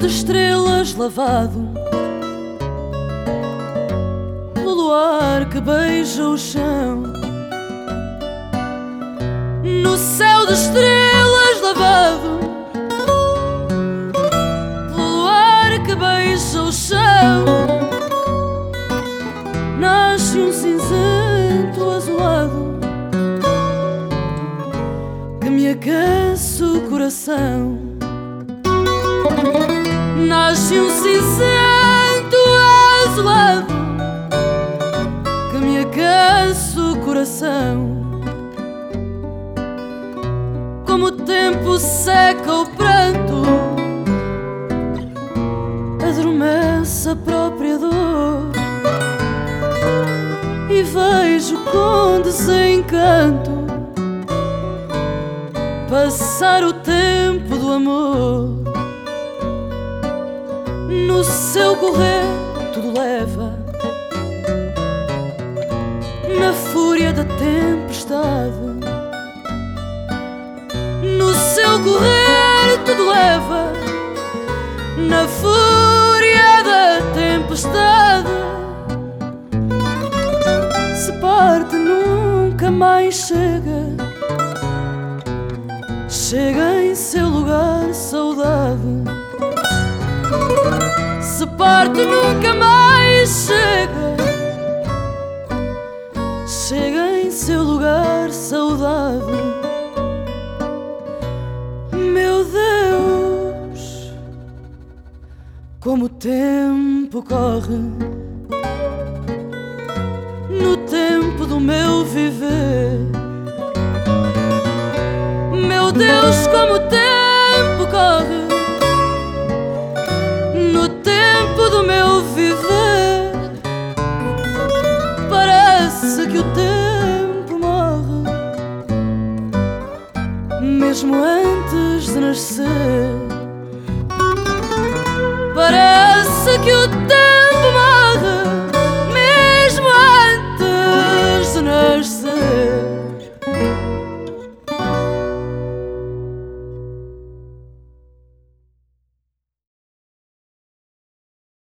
de estrelas lavado pelo luar que beija o chão. No céu de estrelas lavado pelo luar que beija o chão, nasce um cinzento azulado que me aquece o coração. Nasce um cinzento azulado que me aquece o coração. Como o tempo seca o pranto, adormece a própria dor, e vejo com desencanto passar o tempo do amor. No seu correr tudo leva, na fúria da tempestade. No seu correr tudo leva, na fúria da tempestade. Se parte nunca mais chega, chega em seu lugar saudade. Se parte nunca mais chega, chega em seu lugar saudade. Meu Deus, como o tempo corre, no tempo do meu viver. Meu Deus, como o tempo corre, no tempo do meu viver.